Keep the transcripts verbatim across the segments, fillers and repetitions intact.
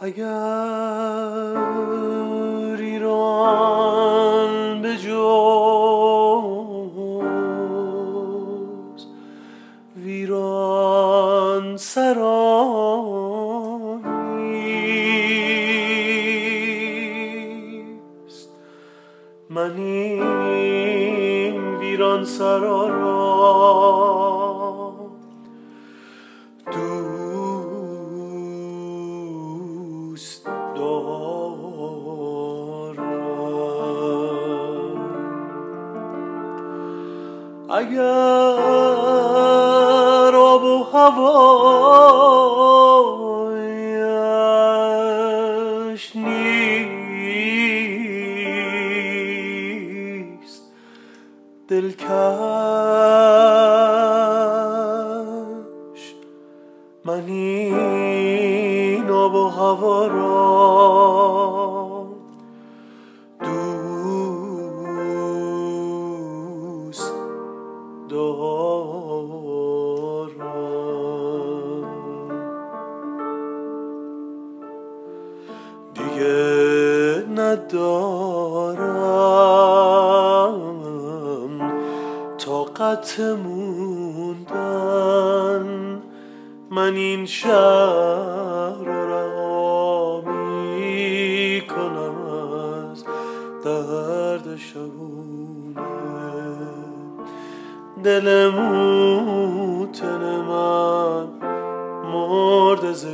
اگر ایران به جز ویران سرانیست، من این ویران سرا را دوست دارم. اگر آب و هوایش نیست دلکش، من این آب و هوا را دوست دارم. دیگه ندارم طاقت موندن، من این شهر رو رها می کنم از درد شبونه. دل موتن من مرد ز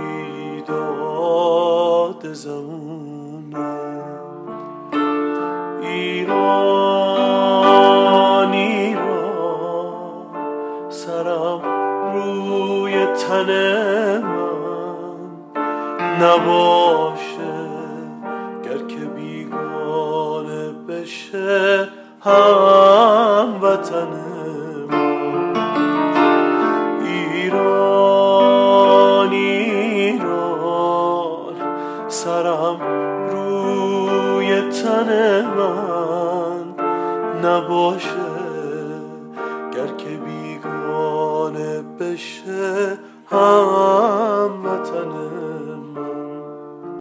بیداد زمونه. ایران ایران سرم روی تن من نباشه، گر که بیگانه بشه هم وطن من. ایران ایران سرم روی تن من نباشه، گر که بیگانه بشه